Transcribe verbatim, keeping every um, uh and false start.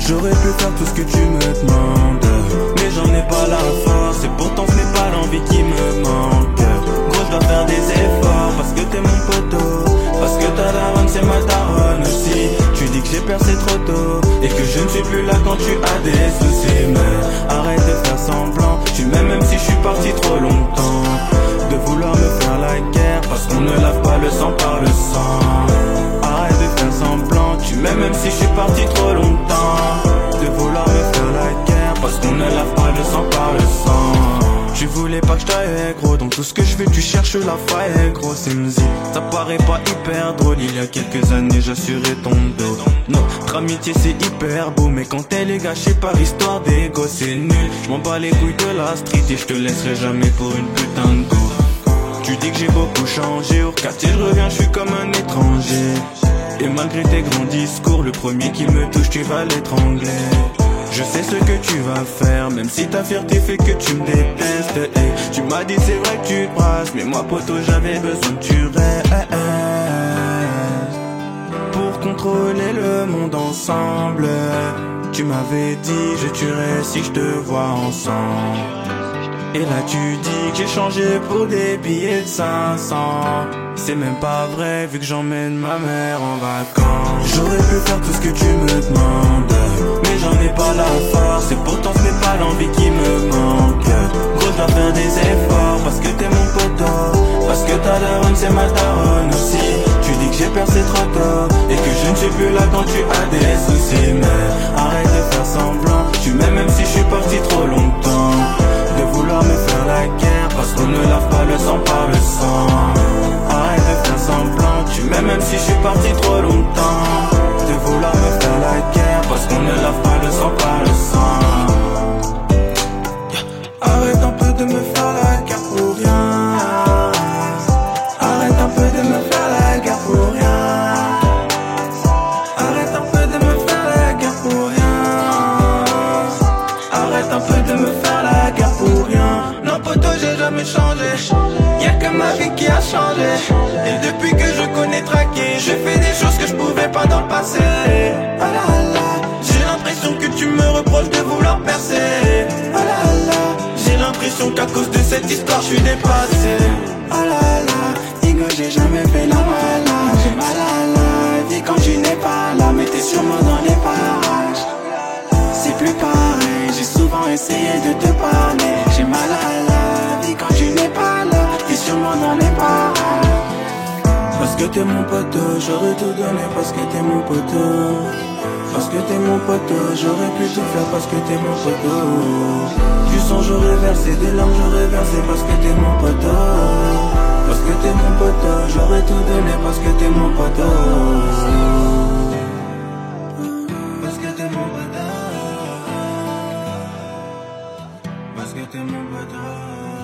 J'aurais pu faire tout ce que tu me demandes, mais j'en ai pas la force, et pourtant ce n'est pas l'envie qui me manque. Gros, je dois faire des efforts, parce que t'es mon poteau, parce que ta daronne c'est ma daronne aussi. Tu dis que j'ai percé trop tôt, et que je ne suis plus là quand tu as des soucis. Mais arrête de faire semblant, tu m'aimes même si je suis parti trop longtemps. De vouloir me faire la guerre, parce qu'on ne lave pas le sang par le sang. Arrête de faire semblant, tu m'aimes même si je suis parti trop longtemps. De vouloir me faire la guerre, parce qu'on ne lave pas le sang par le sang. Tu voulais pas que je t'aille gros, donc tout ce que je fais tu cherches la faille gros. C'est musique, ça paraît pas hyper drôle. Il y a quelques années j'assurais ton dos. Notre amitié c'est hyper beau, mais quand elle est gâchée par histoire d'ego c'est nul. Je m'en bats les couilles de la street et je te laisserai jamais pour une putain de go. Tu dis que j'ai beaucoup changé, au quartier je reviens, je suis comme un étranger. Et malgré tes grands discours, le premier qui me touche tu vas l'étrangler. Je sais ce que tu vas faire, même si ta fierté fait que tu me détestes. Hey, tu m'as dit c'est vrai que tu te brasses, mais moi poto j'avais besoin que tu restes pour contrôler le monde ensemble. Tu m'avais dit je tuerais si je te vois ensemble. Et là tu dis que j'ai changé pour des billets de cinq cents. C'est même pas vrai vu que j'emmène ma mère en vacances. J'aurais pu faire tout ce que tu me demandes, mais j'en ai pas la force, et pourtant ce n'est pas l'envie qui me manque. Gros, je dois faire des efforts, parce que t'es mon poteau, parce que ta daronne c'est ma daronne aussi. Tu dis que j'ai percé trop tôt, et que je ne suis plus là quand tu as des soucis. Mais arrête de faire semblant, tu m'aimes même si je suis parti trop longtemps. De vouloir me faire la guerre, parce qu'on ne lave pas le sang par le sang. Arrête de faire semblant, tu m'aimes même si je suis parti trop longtemps. De vouloir me faire la guerre, parce qu'on ne lave pas le sang par le sang. Arrête un peu de me faire la guerre pour rien. Arrête un peu de me faire la guerre pour rien. Arrête un peu de me faire la guerre pour rien. Arrête un peu de me faire la guerre pour rien. Non poto j'ai jamais changé, y'a que ma vie qui a changé. Et depuis que je connais traqué, j'ai fait des choses que je pouvais pas dans le passé. Ah là là, j'ai l'impression que tu me reproches de vouloir percer. Ah là là, j'ai l'impression qu'à cause de cette histoire je suis dépassé. Ah là là, Igo j'ai jamais fait la malade. J'ai mal à la vie quand tu n'es pas là, mais t'es sûrement dans les parages. C'est plus pareil, j'ai souvent essayé de te parler. J'ai mal à la vie quand tu n'es pas là, t'es sûrement dans les parages. Parce que t'es mon poteau, j'aurais tout donné parce que t'es mon poteau. Parce que t'es mon poteau, j'aurais pu tout faire parce que t'es mon poteau. Du sang j'aurais versé, des larmes j'aurais versé parce que t'es mon poteau. Parce que t'es mon poteau, j'aurais tout donné parce que t'es mon poteau. Parce que t'es mon poteau. Parce que t'es mon poteau.